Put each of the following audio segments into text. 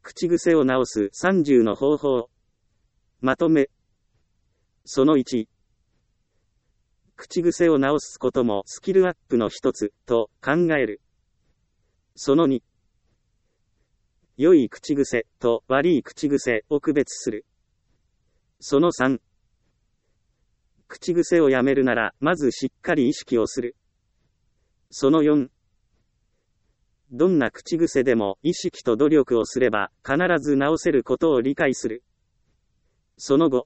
口癖を直す30の方法。まとめ。その1。口癖を直すこともスキルアップの一つ、と考える。その2。良い口癖と悪い口癖を区別する。その3。口癖をやめるなら、まずしっかり意識をする。その4。どんな口癖でも意識と努力をすれば必ず直せることを理解する。その5。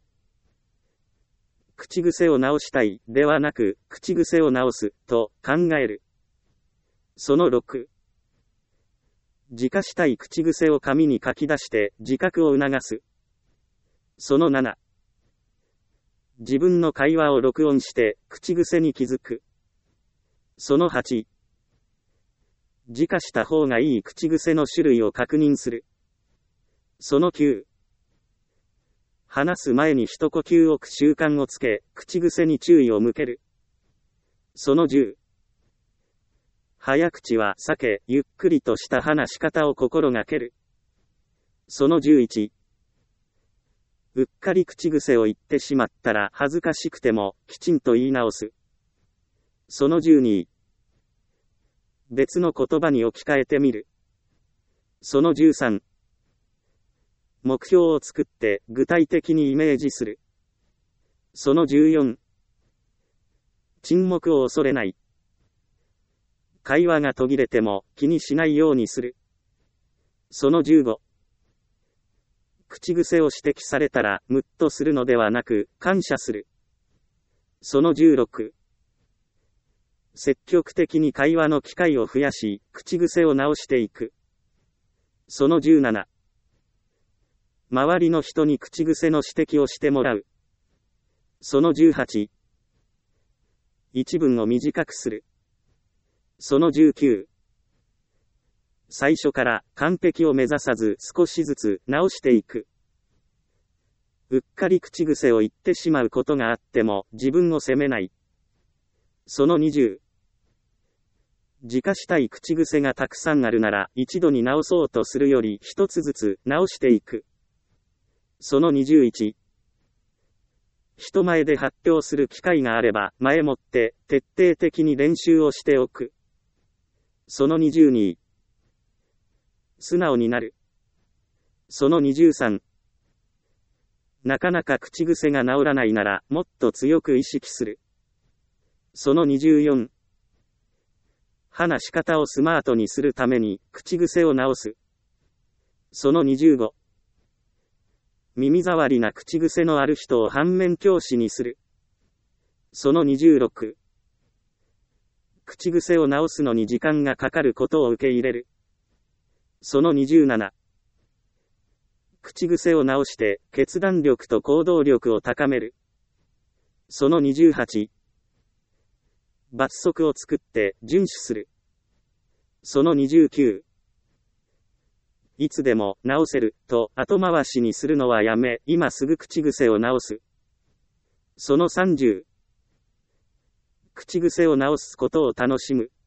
口癖を直したいではなく、口癖を直すと考える。その6。自家したい口癖を紙に書き出して自覚を促す。その7。自分の会話を録音して口癖に気づく。その8。自家した方がいい口癖の種類を確認する。その9。話す前に一呼吸置く習慣をつけ、口癖に注意を向ける。その10。早口は避け、ゆっくりとした話し方を心がける。その11。うっかり口癖を言ってしまったら恥ずかしくてもきちんと言い直す。その12。別の言葉に置き換えてみる。その13。目標を作って具体的にイメージする。その14。沈黙を恐れない。会話が途切れても気にしないようにする。その15。口癖を指摘されたらムッとするのではなく感謝する。その16。積極的に会話の機会を増やし、口癖を直していく。その17。周りの人に口癖の指摘をしてもらう。その18。一文を短くする。その19。最初から完璧を目指さず少しずつ直していく。うっかり口癖を言ってしまうことがあっても自分を責めない。その20。自家したい口癖がたくさんあるなら一度に直そうとするより一つずつ直していく。その21。人前で発表する機会があれば前もって徹底的に練習をしておく。その22。素直になる。その23。なかなか口癖が治らないならもっと強く意識する。その24。話し方をスマートにするために口癖を直す。その25。耳障りな口癖のある人を反面教師にする。その26。口癖を直すのに時間がかかることを受け入れる。その27。口癖を直して決断力と行動力を高める。その28。罰則を作って遵守する。その29。いつでも直せると後回しにするのはやめ、今すぐ口癖を直す。その30。口癖を直すことを楽しむ。